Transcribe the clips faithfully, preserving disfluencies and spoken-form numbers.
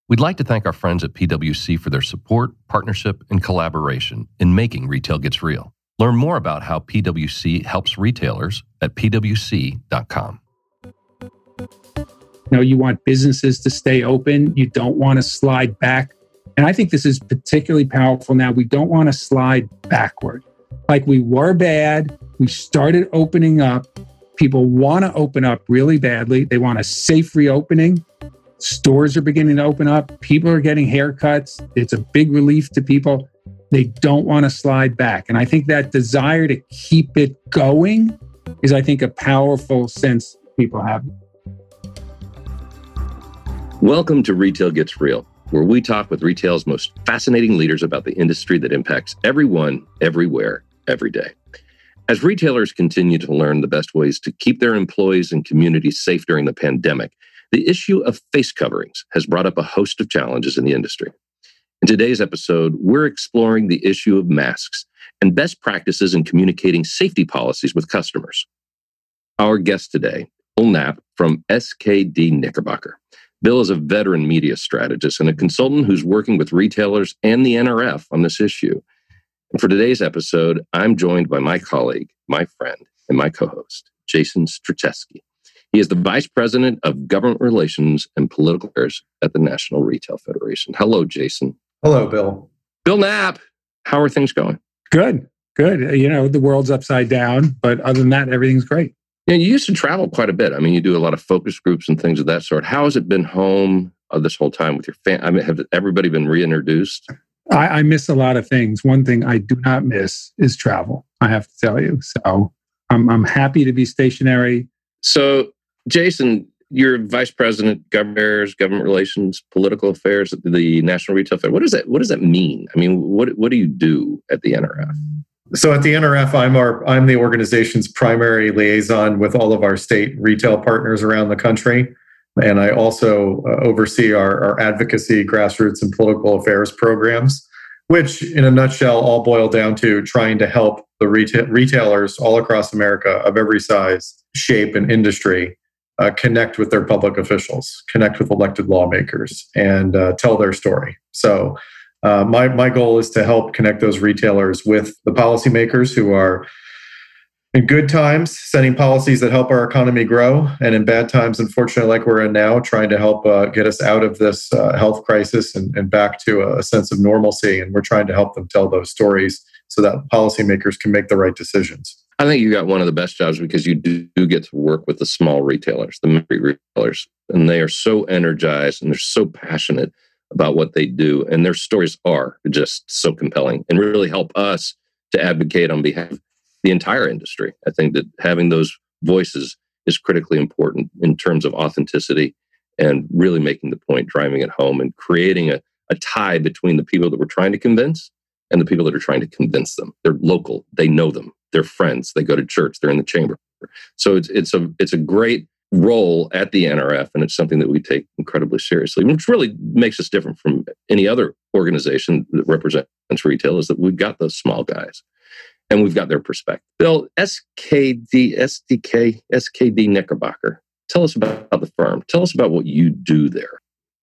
We'd like to thank our friends at P W C for their support, partnership, and collaboration in making Retail Gets Real. Learn more about how P W C helps retailers at p w c dot com. You know, you want businesses to stay open. You don't want to slide back. And I think this is particularly powerful now. We don't want to slide backward. Like we were bad. We started opening up. People want to open up really badly. They want a safe reopening. Stores are beginning to open up. People are getting haircuts. It's a big relief to people. They don't want to slide back. And I think that desire to keep it going is, I think, a powerful sense people have. Welcome to Retail Gets Real, where we talk with retail's most fascinating leaders about the industry that impacts everyone, everywhere, every day. As retailers continue to learn the best ways to keep their employees and communities safe during the pandemic, the issue of face coverings has brought up a host of challenges in the industry. In today's episode, we're exploring the issue of masks and best practices in communicating safety policies with customers. Our guest today, Bill Knapp from S K D Knickerbocker. Bill is a veteran media strategist and a consultant who's working with retailers and the N R F on this issue. And for today's episode, I'm joined by my colleague, my friend, and my co-host, Jason Struczewski. He is the Vice President of Government Relations and Political Affairs at the National Retail Federation. Hello, Jason. Hello, Bill. Bill Knapp, how are things going? Good, good. You know, the world's upside down, but other than that, everything's great. Yeah, you used to travel quite a bit. I mean, you do a lot of focus groups and things of that sort. How has it been home uh, this whole time with your family? I mean, have everybody been reintroduced? I, I miss a lot of things. One thing I do not miss is travel, I have to tell you. So I'm, I'm happy to be stationary. So, Jason, you're Vice President, Government Affairs, Government Relations, Political Affairs at the National Retail Federation. What does that What does that mean? I mean, what what do you do at the N R F? So at the N R F, I'm our I'm the organization's primary liaison with all of our state retail partners around the country, and I also uh, oversee our, our advocacy, grassroots, and political affairs programs, which, in a nutshell, all boil down to trying to help the retail retailers all across America of every size, shape, and industry Uh, connect with their public officials, connect with elected lawmakers, and uh, tell their story. So uh, my, my goal is to help connect those retailers with the policymakers who are, in good times, setting policies that help our economy grow, and in bad times, unfortunately, like we're in now, trying to help uh, get us out of this uh, health crisis and, and back to a, a sense of normalcy. And we're trying to help them tell those stories so that policymakers can make the right decisions. I think you got one of the best jobs because you do, do get to work with the small retailers, the micro retailers, and they are so energized and they're so passionate about what they do. And their stories are just so compelling and really help us to advocate on behalf of the entire industry. I think that having those voices is critically important in terms of authenticity and really making the point, driving it home, and creating a, a tie between the people that we're trying to convince and the people that are trying to convince them. They're local. They know them. They're friends. They go to church. They're in the chamber. So it's it's a it's a great role at the N R F, and it's something that we take incredibly seriously, which really makes us different from any other organization that represents retail, is that we've got those small guys, and we've got their perspective. Bill, S K D, S D K, S K D Knickerbocker. Tell us about the firm. Tell us about what you do there.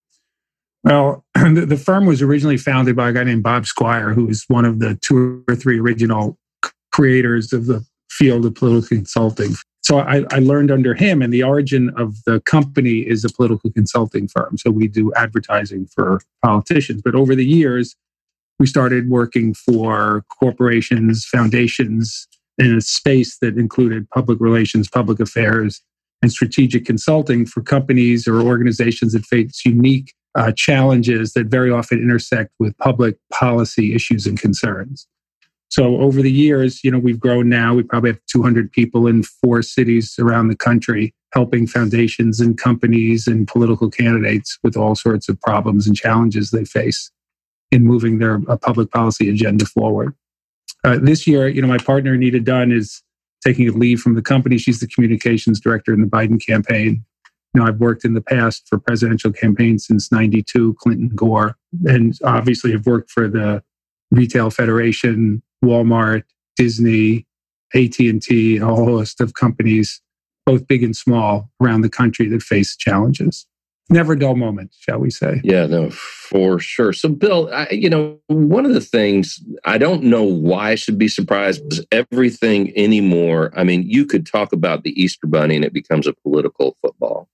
Well, the firm was originally founded by a guy named Bob Squire, who was one of the two or three original creators of the field of political consulting. So I, I learned under him, and the origin of the company is a political consulting firm. So we do advertising for politicians. But over the years, we started working for corporations, foundations, in a space that included public relations, public affairs, and strategic consulting for companies or organizations that face unique uh, challenges that very often intersect with public policy issues and concerns. So over the years, you know, we've grown now. We probably have two hundred people in four cities around the country, helping foundations and companies and political candidates with all sorts of problems and challenges they face in moving their uh, public policy agenda forward. Uh, this year, you know, my partner, Anita Dunn, is taking a leave from the company. She's the communications director in the Biden campaign. You know, I've worked in the past for presidential campaigns since ninety-two, Clinton, Gore, and obviously have worked for the Retail Federation, Walmart, Disney, A T and T, a whole host of companies, both big and small, around the country that face challenges. Never a dull moment, shall we say. Yeah, no, for sure. So, Bill, I, you know, one of the things, I don't know why I should be surprised, because everything anymore, I mean, you could talk about the Easter Bunny and it becomes a political football.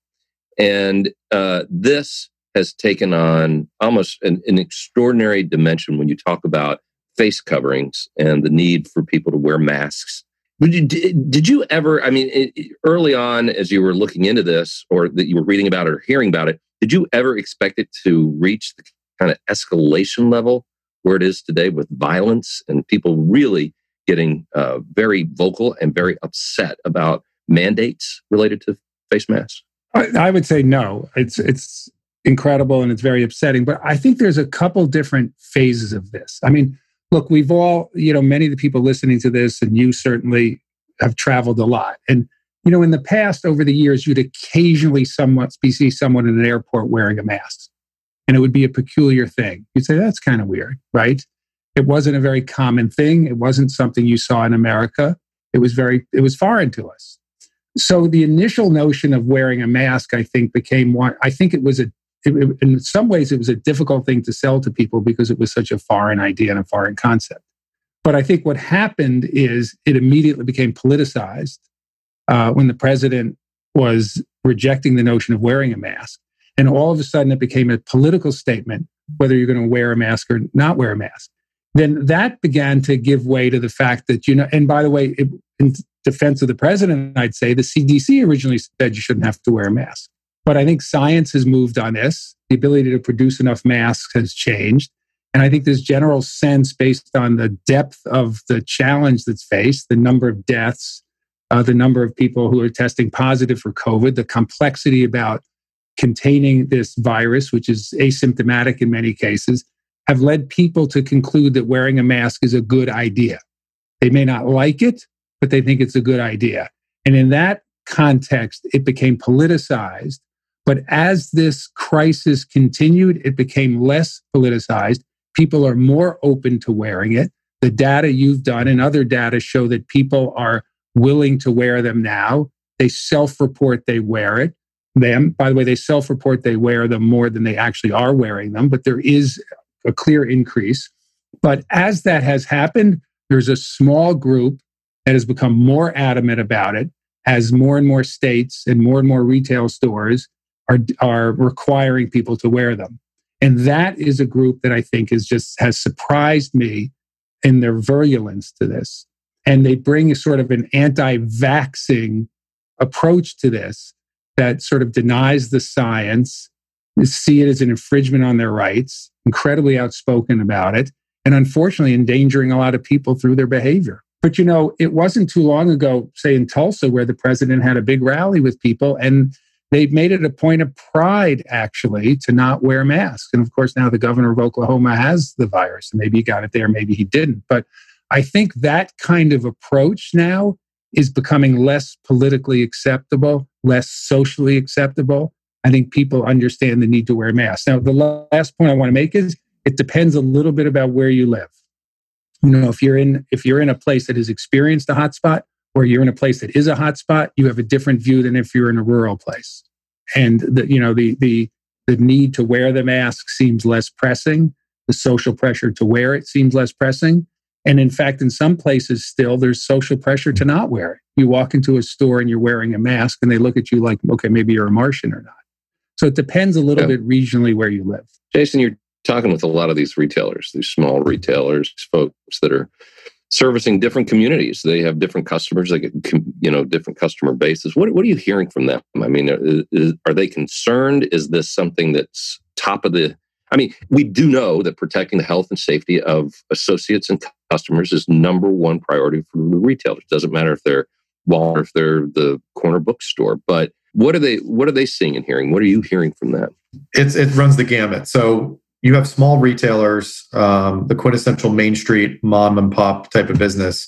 And uh, this has taken on almost an, an extraordinary dimension when you talk about face coverings and the need for people to wear masks. Did, did you ever, I mean, it, early on as you were looking into this, or that you were reading about it or hearing about it, did you ever expect it to reach the kind of escalation level where it is today with violence and people really getting uh, very vocal and very upset about mandates related to face masks? I, I would say no. It's it's incredible and it's very upsetting. But I think there's a couple different phases of this. I mean, look, we've all, you know, many of the people listening to this, and you certainly have traveled a lot. And, you know, in the past, over the years, you'd occasionally somewhat see someone in an airport wearing a mask. And it would be a peculiar thing. You'd say, that's kind of weird, right? It wasn't a very common thing. It wasn't something you saw in America. It was very, it was foreign to us. So the initial notion of wearing a mask, I think, became one, I think it was a, it, it, in some ways, it was a difficult thing to sell to people because it was such a foreign idea and a foreign concept. But I think what happened is it immediately became politicized uh, when the president was rejecting the notion of wearing a mask. And all of a sudden, it became a political statement, whether you're going to wear a mask or not wear a mask. Then that began to give way to the fact that, you know, and by the way, it, in defense of the president, I'd say the C D C originally said you shouldn't have to wear a mask. But I think science has moved on this. The ability to produce enough masks has changed. And I think this general sense, based on the depth of the challenge that's faced, the number of deaths, uh, the number of people who are testing positive for COVID, the complexity about containing this virus, which is asymptomatic in many cases, have led people to conclude that wearing a mask is a good idea. They may not like it, but they think it's a good idea. And in that context, it became politicized. But as this crisis continued, it became less politicized. People are more open to wearing it. The data you've done and other data show that people are willing to wear them now. They self-report they wear it. Them, by the way, they self-report they wear them more than they actually are wearing them, but there is a clear increase. But as that has happened, there's a small group that has become more adamant about it, as more and more states and more and more retail stores are, are requiring people to wear them. And that is a group that I think is just has surprised me in their virulence to this. And they bring a sort of an anti-vaxxing approach to this that sort of denies the science, see it as an infringement on their rights, incredibly outspoken about it, and unfortunately endangering a lot of people through their behavior. But, you know, it wasn't too long ago, say in Tulsa, where the president had a big rally with people, and they've made it a point of pride, actually, to not wear masks. And of course, now the governor of Oklahoma has the virus, and maybe he got it there, maybe he didn't. But I think that kind of approach now is becoming less politically acceptable, less socially acceptable. I think people understand the need to wear masks. Now, the last point I want to make is it depends a little bit about where you live. You know, if you're in if you're in a place that has experienced a hotspot, or you're in a place that is a hotspot, you have a different view than if you're in a rural place. And the, you know, the the the need to wear the mask seems less pressing. The social pressure to wear it seems less pressing. And in fact, in some places still, there's social pressure to not wear it. You walk into a store and you're wearing a mask and they look at you like, okay, maybe you're a Martian or not. So it depends a little yeah. bit regionally where you live. Jason, you're talking with a lot of these retailers, these small retailers, folks that are servicing different communities. They have different customers. They get, you know, different customer bases. What, what are you hearing from them? I mean, is, are they concerned? Is this something that's top of the... I mean, we do know that protecting the health and safety of associates and customers is number one priority for the retailers. It doesn't matter if they're Walmart or if they're the corner bookstore. But what are they? What are they seeing and hearing? What are you hearing from that? It's it runs the gamut. So you have small retailers, um, the quintessential Main Street mom and pop type of business,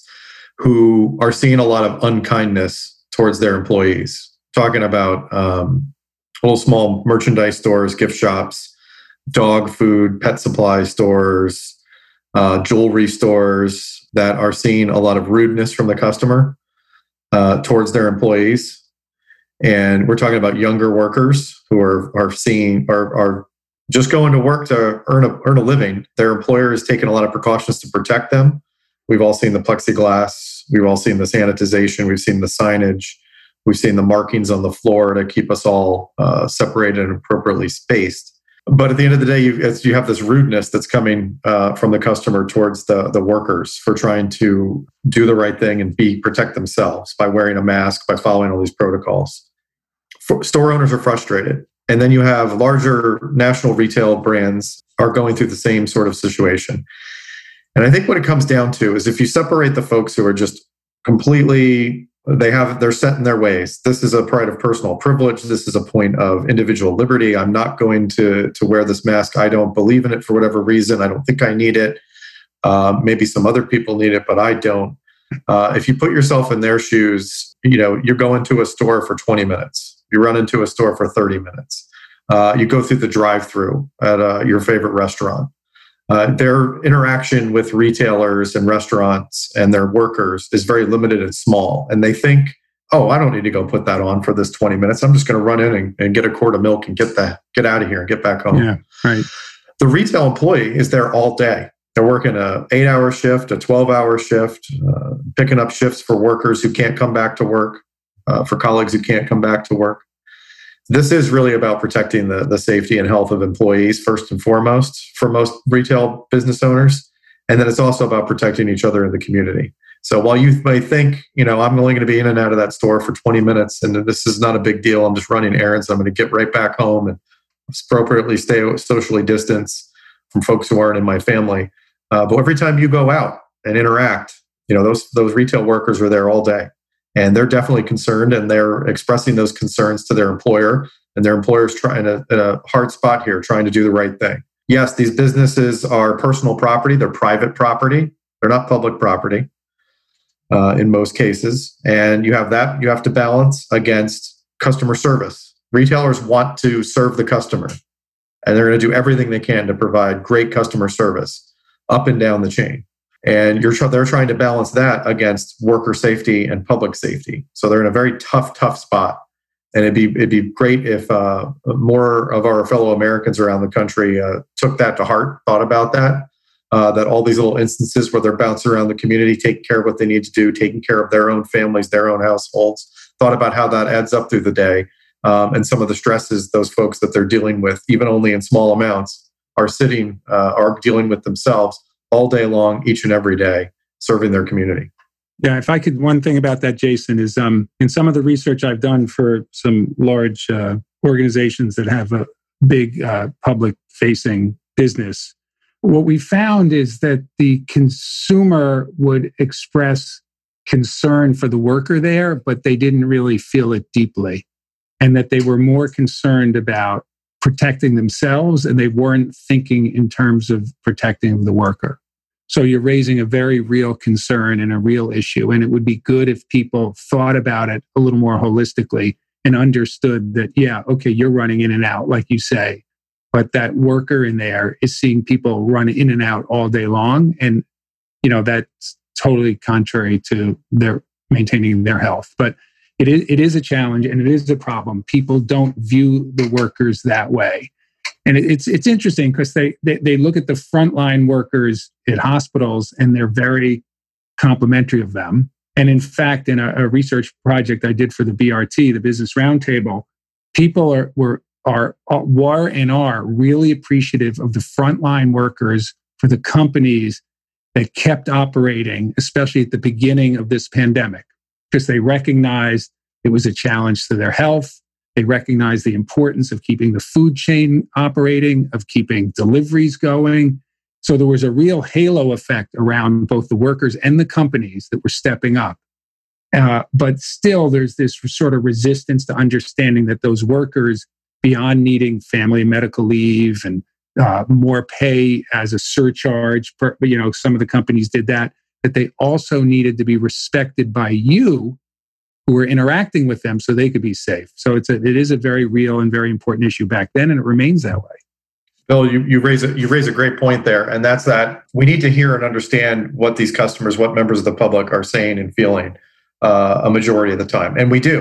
who are seeing a lot of unkindness towards their employees. Talking about um, little small merchandise stores, gift shops, dog food, pet supply stores, uh, jewelry stores that are seeing a lot of rudeness from the customer uh, towards their employees. And we're talking about younger workers who are are seeing are are just going to work to earn a earn a living. Their employer is taking a lot of precautions to protect them. We've all seen the plexiglass. We've all seen the sanitization. We've seen the signage. We've seen the markings on the floor to keep us all uh, separated and appropriately spaced. But at the end of the day, you, as you have this rudeness that's coming uh, from the customer towards the, the workers for trying to do the right thing and be protect themselves by wearing a mask, by following all these protocols. For, store owners are frustrated. And then you have larger national retail brands are going through the same sort of situation. And I think what it comes down to is if you separate the folks who are just completely, they have, they're set in their ways. This is a pride of personal privilege. This is a point of individual liberty. I'm not going to, to wear this mask. I don't believe in it for whatever reason. I don't think I need it. Uh, maybe some other people need it, but I don't. Uh, if you put yourself in their shoes, you know, you're going to a store for twenty minutes. You run into a store for thirty minutes. Uh, you go through the drive-through at uh, your favorite restaurant. Uh, their interaction with retailers and restaurants and their workers is very limited and small. And they think, oh, I don't need to go put that on for this twenty minutes. I'm just going to run in and, and get a quart of milk and get that, get out of here and get back home. Yeah, right. The retail employee is there all day. They're working an eight-hour shift, a twelve-hour shift, uh, picking up shifts for workers who can't come back to work, uh, for colleagues who can't come back to work. This is really about protecting the, the safety and health of employees, first and foremost, for most retail business owners. And then it's also about protecting each other in the community. So while you may think, you know, I'm only going to be in and out of that store for twenty minutes, and this is not a big deal. I'm just running errands. I'm going to get right back home and appropriately stay socially distanced from folks who aren't in my family. Uh, but every time you go out and interact, you know, those those retail workers are there all day. And they're definitely concerned, and they're expressing those concerns to their employer. And their employer's trying to, in a hard spot here, trying to do the right thing. Yes, these businesses are personal property. They're private property. They're not public property uh, in most cases. And you have that, you have to balance against customer service. Retailers want to serve the customer, and they're going to do everything they can to provide great customer service up and down the chain. And you're they're trying to balance that against worker safety and public safety. So they're in a very tough, tough spot. And it'd be it'd be great if uh, more of our fellow Americans around the country uh, took that to heart, thought about that, uh, that all these little instances where they're bouncing around the community, taking care of what they need to do, taking care of their own families, their own households, thought about how that adds up through the day. Um, and some of the stresses those folks that they're dealing with, even only in small amounts, are sitting, uh, are dealing with themselves all day long, each and every day, serving their community. Yeah, if I could, one thing about that, Jason, is um, in some of the research I've done for some large uh, organizations that have a big uh, public-facing business, what we found is that the consumer would express concern for the worker there, but they didn't really feel it deeply, and that they were more concerned about protecting themselves, and they weren't thinking in terms of protecting the worker. So you're raising a very real concern and a real issue. And it would be good if people thought about it a little more holistically and understood that, yeah, okay, you're running in and out, like you say, but that worker in there is seeing people run in and out all day long. And, you know, that's totally contrary to their maintaining their health. But It is, it is a challenge, and it is a problem. People don't view the workers that way. And it, it's it's interesting because they, they they look at the frontline workers at hospitals, and they're very complimentary of them. And in fact, in a, a research project I did for the B R T, the Business Roundtable, people are were are were and are really appreciative of the frontline workers for the companies that kept operating, especially at the beginning of this pandemic, because they recognized it was a challenge to their health. They recognized the importance of keeping the food chain operating, of keeping deliveries going. So there was a real halo effect around both the workers and the companies that were stepping up. Uh, but still, there's this sort of resistance to understanding that those workers, beyond needing family medical leave and uh, more pay as a surcharge, per, you know, some of the companies did that, that they also needed to be respected by you who were interacting with them so they could be safe. So it's a, it is a very real and very important issue back then, and it remains that way. Bill, you, you raise a, you raise a great point there, and that's that we need to hear and understand what these customers, what members of the public are saying and feeling uh, a majority of the time. And we do.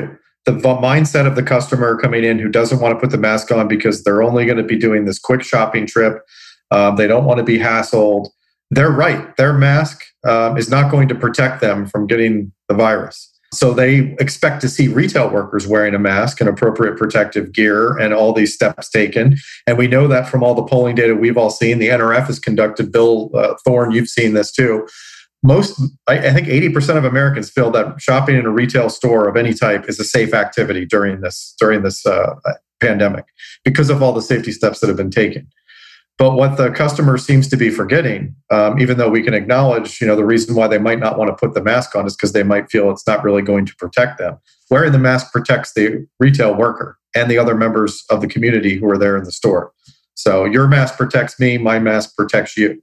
the mindset of the customer coming in who doesn't want to put the mask on because they're only going to be doing this quick shopping trip. Um, they don't want to be hassled. They're right. Their mask um, is not going to protect them from getting the virus. So they expect to see retail workers wearing a mask and appropriate protective gear and all these steps taken. And we know that from all the polling data we've all seen. The N R F has conducted, Bill uh, Thorne, you've seen this too. Most, I, I think eighty percent of Americans feel that shopping in a retail store of any type is a safe activity during this, during this uh, pandemic because of all the safety steps that have been taken. But what the customer seems to be forgetting, um, even though we can acknowledge, you know, the reason why they might not want to put the mask on is because they might feel it's not really going to protect them. Wearing the mask protects the retail worker and the other members of the community who are there in the store. So your mask protects me, my mask protects you.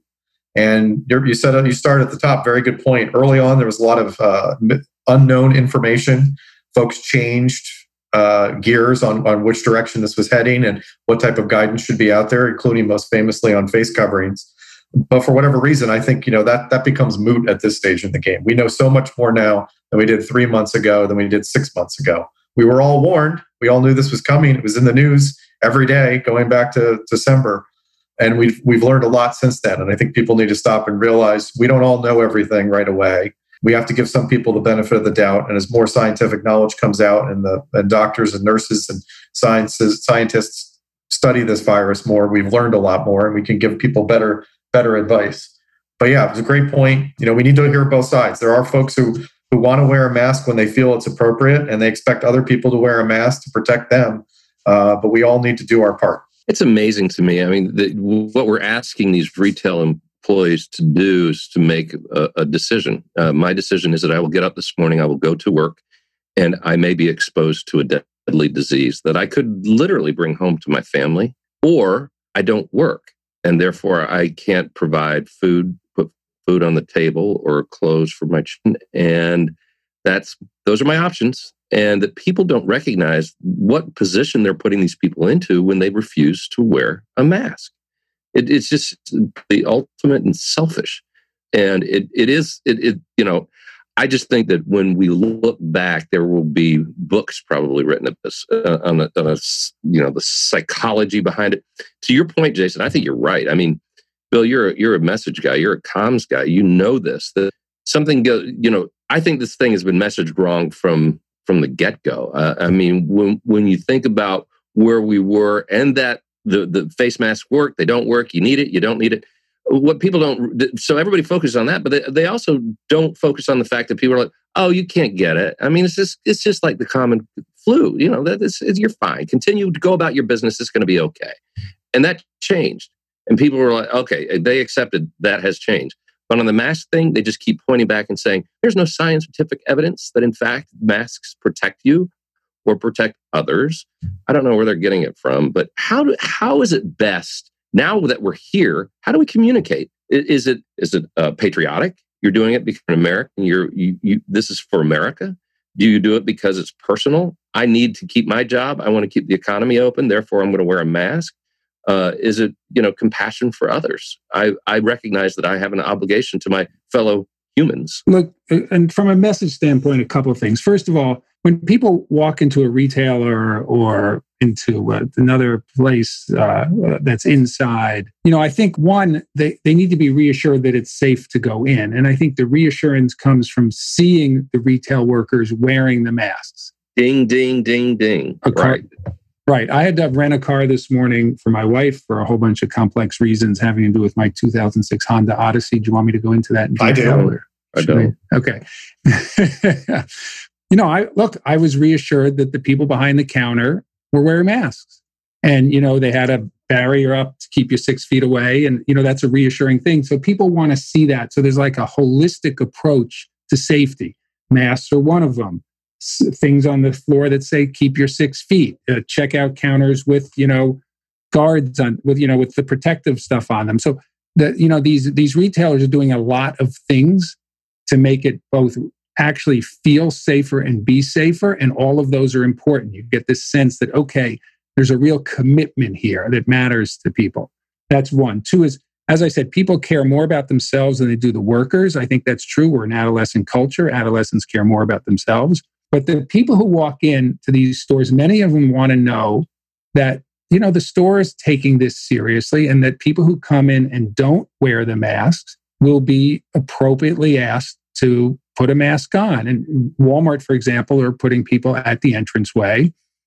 And you're, you said you started at the top. Very good point. Early on, there was a lot of uh, unknown information. Folks changed uh, gears on, on which direction this was heading and what type of guidance should be out there, including most famously on face coverings. But for whatever reason, I think you know that that becomes moot at this stage in the game. We know so much more now than we did three months ago, than we did six months ago. We were all warned. We all knew this was coming. It was in the news every day going back to December. And we've we've learned a lot since then. And I think people need to stop and realize we don't all know everything right away. We have to give some people the benefit of the doubt. And as more scientific knowledge comes out and the and doctors and nurses and sciences, scientists study this virus more, we've learned a lot more and we can give people better, better advice. But yeah, it was a great point. You know, we need to hear both sides. There are folks who who want to wear a mask when they feel it's appropriate and they expect other people to wear a mask to protect them. Uh, but we all need to do our part. It's amazing to me. I mean, the, what we're asking these retail employees to do is to make a, a decision. Uh, my decision is that I will get up this morning, I will go to work, and I may be exposed to a deadly disease that I could literally bring home to my family, or I don't work, and therefore I can't provide food, put food on the table, or clothes for my children. And that's those are my options. And that people don't recognize what position they're putting these people into when they refuse to wear a mask. It, it's just the ultimate and selfish. And it it is, it, it you know, I just think that when we look back, there will be books probably written of this, uh, on, a, on a, you know, the psychology behind it. To your point, Jason, I think you're right. I mean, Bill, you're a, you're a message guy, you're a comms guy. You know this, that something goes, you know, I think this thing has been messaged wrong from from the get-go. Uh, I mean, when when you think about where we were and that the, the face masks work, they don't work, you need it, you don't need it. What people don't, so everybody focuses on that, but they, they also don't focus on the fact that people are like, oh, you can't get it. I mean, it's just it's just like the common flu, you know, that is, you're fine. Continue to go about your business, it's going to be okay. And that changed. And people were like, okay, they accepted that has changed. But on the mask thing, they just keep pointing back and saying, there's no scientific evidence that, in fact, masks protect you or protect others. I don't know where they're getting it from, but how do, how is it best, now that we're here, how do we communicate? Is it is it uh, patriotic? You're doing it because you're an American. You're, you, you, this is for America. Do you do it because it's personal? I need to keep my job. I want to keep the economy open. Therefore, I'm going to wear a mask. Uh, is it, you know, compassion for others? I, I recognize that I have an obligation to my fellow humans. Look, and from a message standpoint, a couple of things. First of all, when people walk into a retailer or into uh, another place uh, that's inside, you know, I think one, they, they need to be reassured that it's safe to go in. And I think the reassurance comes from seeing the retail workers wearing the masks. Ding, ding, ding, ding. A car- right. Right. I had to rent a car this morning for my wife for a whole bunch of complex reasons having to do with my two thousand six Honda Odyssey. Do you want me to go into that? In I do. I don't. I? Okay. You know, I look, I was reassured that the people behind the counter were wearing masks. And, you know, they had a barrier up to keep you six feet away. And, you know, that's a reassuring thing. So people want to see that. So there's like a holistic approach to safety. Masks are one of them. Things on the floor that say keep your six feet, uh, checkout counters with, you know, guards on with, you know, with the protective stuff on them. So that, you know, these, these retailers are doing a lot of things to make it both actually feel safer and be safer. And all of those are important. You get this sense that, okay, there's a real commitment here that matters to people. That's one. Two is, as I said, people care more about themselves than they do the workers. I think that's true. We're an adolescent culture. Adolescents care more about themselves. But the people who walk in to these stores, many of them want to know that, you know, the store is taking this seriously, and that people who come in and don't wear the masks will be appropriately asked to put a mask on. And Walmart, for example, are putting people at the entranceway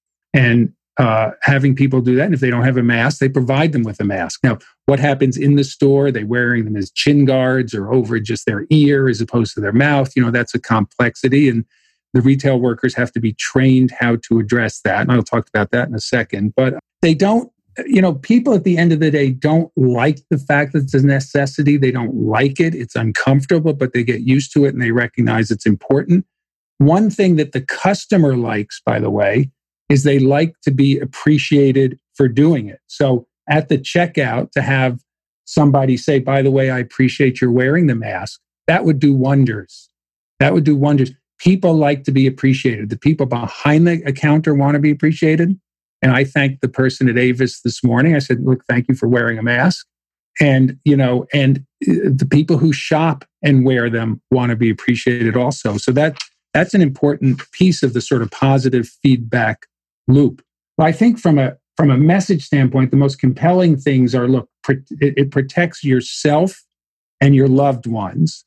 and uh, having people do that. And if they don't have a mask, they provide them with a mask. Now, what happens in the store? Are they wearing them as chin guards or over just their ear as opposed to their mouth? You know, that's a complexity. And the retail workers have to be trained how to address that. And I'll talk about that in a second. But they don't, you know, people at the end of the day don't like the fact that it's a necessity. They don't like it. It's uncomfortable, but they get used to it and they recognize it's important. One thing that the customer likes, by the way, is they like to be appreciated for doing it. So at the checkout, to have somebody say, by the way, I appreciate your wearing the mask, that would do wonders. That would do wonders. People like to be appreciated. The people behind the counter want to be appreciated. And I thanked the person at Avis this morning. I said, look, thank you for wearing a mask. And, you know, and the people who shop and wear them want to be appreciated also. So that that's an important piece of the sort of positive feedback loop. Well, I think from a from a message standpoint, the most compelling things are, look, it, it protects yourself and your loved ones.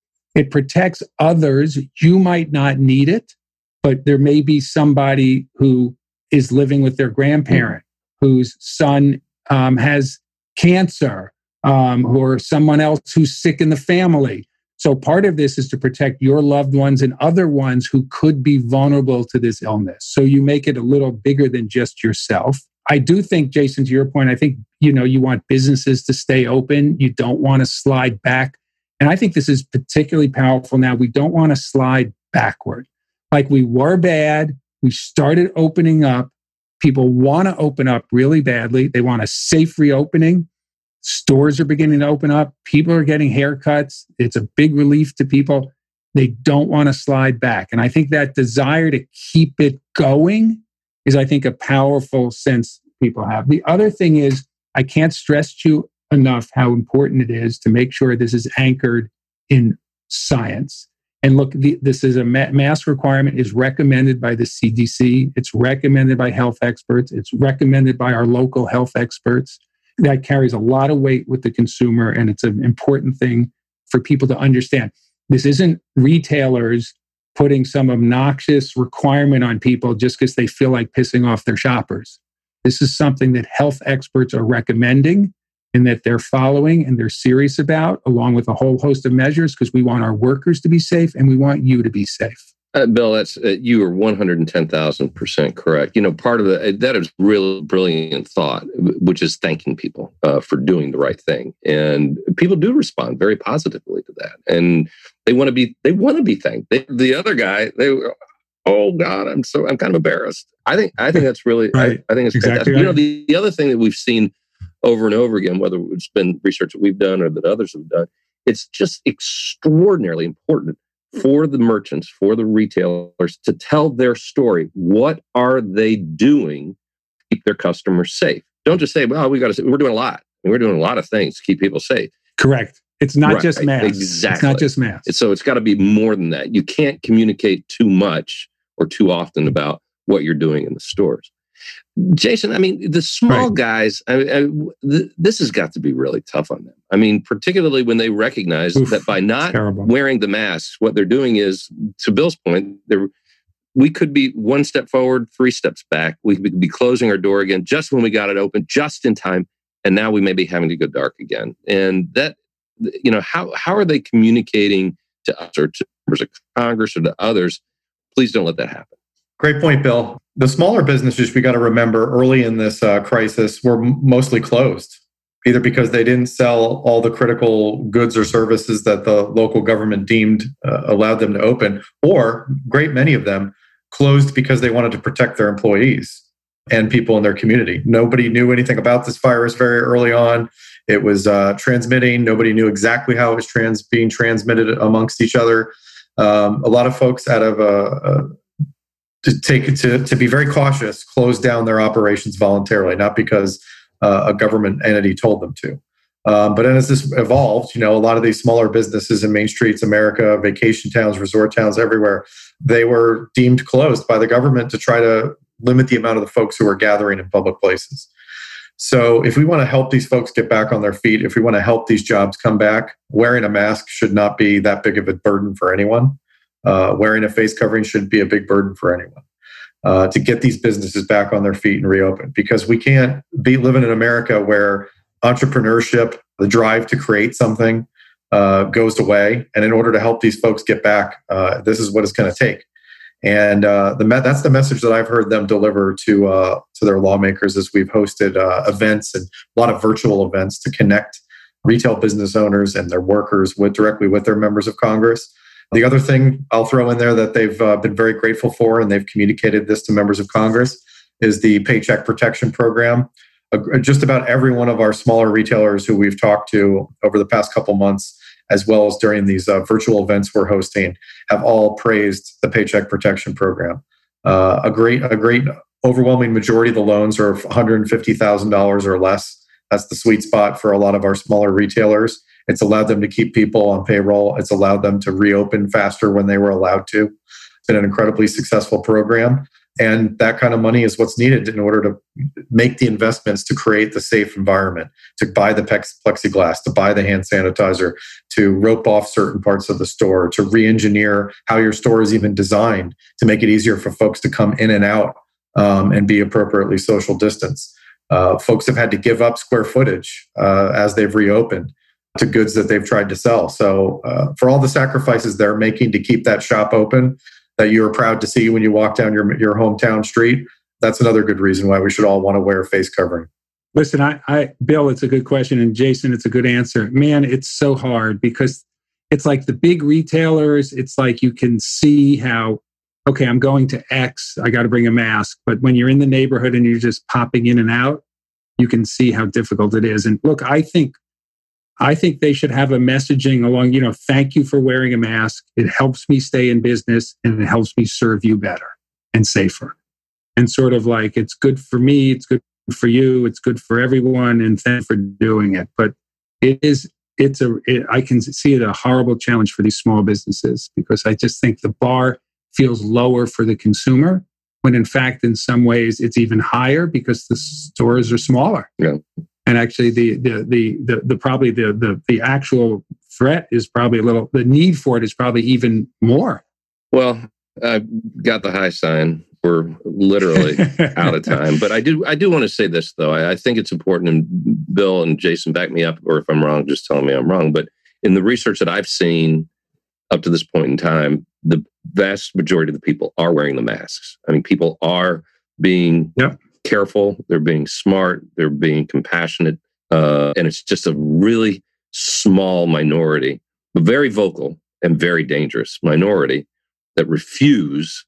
It protects others. You might not need it, but there may be somebody who is living with their grandparent whose son um, has cancer, um, or someone else who's sick in the family. So part of this is to protect your loved ones and other ones who could be vulnerable to this illness. So you make it a little bigger than just yourself. I do think, Jason, to your point, I think, you know, you want businesses to stay open. You don't want to slide back. And I think this is particularly powerful now. We don't want to slide backward. Like we were bad. We started opening up. People want to open up really badly. They want a safe reopening. Stores are beginning to open up. People are getting haircuts. It's a big relief to people. They don't want to slide back. And I think that desire to keep it going is, I think, a powerful sense people have. The other thing is, I can't stress to you enough how important it is to make sure this is anchored in science. And look, the, this is a ma- mask requirement is recommended by the C D C. It's recommended by health experts. It's recommended by our local health experts. That carries a lot of weight with the consumer, and it's an important thing for people to understand. This isn't retailers putting some obnoxious requirement on people just because they feel like pissing off their shoppers. This is something that health experts are recommending and that they're following and they're serious about, along with a whole host of measures, because we want our workers to be safe and we want you to be safe. Uh, Bill, that's uh, you are one hundred ten thousand percent correct. You know, part of the, that is really brilliant thought, which is thanking people uh, for doing the right thing. And people do respond very positively to that. And they want to be, they want to be thanked. They, the other guy, they oh God, I'm so, I'm kind of embarrassed. I think, I think that's really, right. I, I think it's exactly fantastic. Right. You know, the, the other thing that we've seen over and over again, whether it's been research that we've done or that others have done, it's just extraordinarily important for the merchants, for the retailers to tell their story. What are they doing to keep their customers safe? Don't just say, well, we got to, we're doing a lot. We're doing a lot of things to keep people safe. Correct. It's not right. just masks. Exactly. It's not just masks. So it's got to be more than that. You can't communicate too much or too often about what you're doing in the stores. Jason, I mean, the small right. guys, I, I, th- this has got to be really tough on them. I mean, particularly when they recognize Oof, that by not terrible. wearing the masks, what they're doing is, to Bill's point, we could be one step forward, three steps back. We could be closing our door again just when we got it open, just in time. And now we may be having to go dark again. And that, you know, how how are they communicating to us or to members of Congress or to others? Please don't let that happen. Great point, Bill. The smaller businesses, we got to remember, early in this uh, crisis, were m- mostly closed, either because they didn't sell all the critical goods or services that the local government deemed uh, allowed them to open, or great many of them closed because they wanted to protect their employees and people in their community. Nobody knew anything about this virus very early on. It was uh, transmitting. Nobody knew exactly how it was trans- being transmitted amongst each other. Um, a lot of folks out of uh, uh, to take to to be very cautious, closed down their operations voluntarily, not because uh, a government entity told them to. Um, but then as this evolved, you know, a lot of these smaller businesses in Main Streets, America, vacation towns, resort towns everywhere, they were deemed closed by the government to try to limit the amount of the folks who are gathering in public places. So if we want to help these folks get back on their feet, if we want to help these jobs come back, wearing a mask should not be that big of a burden for anyone. Uh, wearing a face covering shouldn't be a big burden for anyone. Uh, to get these businesses back on their feet and reopen, because we can't be living in America where entrepreneurship, the drive to create something, uh, goes away. And in order to help these folks get back, uh, this is what it's going to take. And uh, the me- that's the message that I've heard them deliver to uh, to their lawmakers as we've hosted uh, events and a lot of virtual events to connect retail business owners and their workers with directly with their members of Congress. The other thing I'll throw in there that they've uh, been very grateful for, and they've communicated this to members of Congress, is the Paycheck Protection Program. Uh, just about every one of our smaller retailers who we've talked to over the past couple months, as well as during these uh, virtual events we're hosting, have all praised the Paycheck Protection Program. Uh, a great, a great, overwhelming majority of the loans are one hundred fifty thousand dollars or less. That's the sweet spot for a lot of our smaller retailers. It's allowed them to keep people on payroll. It's allowed them to reopen faster when they were allowed to. It's been an incredibly successful program. And that kind of money is what's needed in order to make the investments to create the safe environment, to buy the plexiglass, to buy the hand sanitizer, to rope off certain parts of the store, to re-engineer how your store is even designed to make it easier for folks to come in and out um, and be appropriately social distance. Uh, folks have had to give up square footage uh, as they've reopened to goods that they've tried to sell. So uh, for all the sacrifices they're making to keep that shop open, that you're proud to see when you walk down your your hometown street, that's another good reason why we should all want to wear a face covering. Listen, I, I, Bill, it's a good question. And Jason, it's a good answer. Man, it's so hard because it's like the big retailers, it's like you can see how, okay, I'm going to X, I got to bring a mask. But when you're in the neighborhood and you're just popping in and out, you can see how difficult it is. And look, I think I think they should have a messaging along, you know, thank you for wearing a mask. It helps me stay in business and it helps me serve you better and safer. And sort of like, it's good for me, it's good for you, it's good for everyone, and thank you for doing it. But it is, it's a, it, I can see it a horrible challenge for these small businesses because I just think the bar feels lower for the consumer when in fact, in some ways, it's even higher because the stores are smaller. Yeah. And actually, the the the the, the probably the, the the actual threat is probably a little. The need for it is probably even more. Well, I got the high sign. We're literally out of time, but I do I do want to say this though. I, I think it's important, and Bill and Jason back me up, or if I'm wrong, just tell me I'm wrong. But in the research that I've seen up to this point in time, the vast majority of the people are wearing the masks. I mean, people are being. Yep. Careful, they're being smart, they're being compassionate, uh, and it's just a really small minority, but very vocal and very dangerous minority that refuse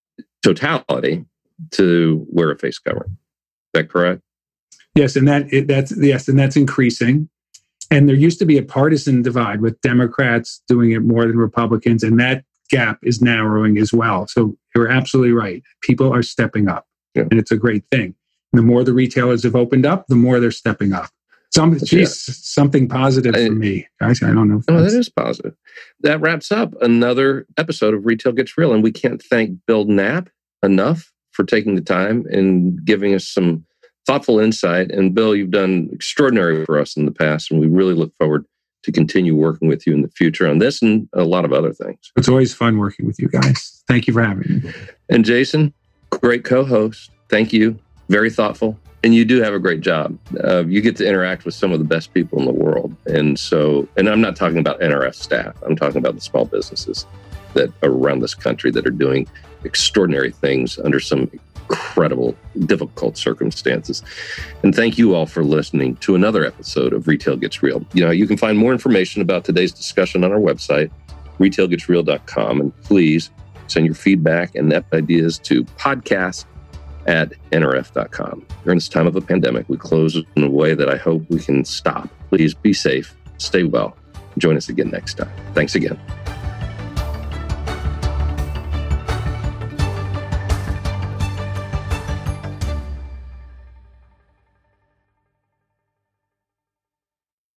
totality to wear a face covering. Is that correct? Yes, and that it, that's yes, and that's increasing. And there used to be a partisan divide with Democrats doing it more than Republicans, and that gap is narrowing as well. So you're absolutely right. People are stepping up. Yeah. And it's a great thing. And the more the retailers have opened up, the more they're stepping up. Some, geez, yeah. something positive I, for me. Guys, I don't know. No, that is positive. That wraps up another episode of Retail Gets Real. And we can't thank Bill Knapp enough for taking the time and giving us some thoughtful insight. And Bill, you've done extraordinary for us in the past. And we really look forward to continue working with you in the future on this and a lot of other things. It's always fun working with you guys. Thank you for having me. And Jason, great co-host. Thank you. Very thoughtful. And you do have a great job. Uh, you get to interact with some of the best people in the world. And so, and I'm not talking about N R F staff. I'm talking about the small businesses that are around this country that are doing extraordinary things under some incredible, difficult circumstances. And thank you all for listening to another episode of Retail Gets Real. You know, you can find more information about today's discussion on our website, retail gets real dot com. And please send your feedback and ideas to podcast at N R F dot com. During this time of a pandemic, we close in a way that I hope we can stop. Please be safe, stay well, and join us again next time. Thanks again.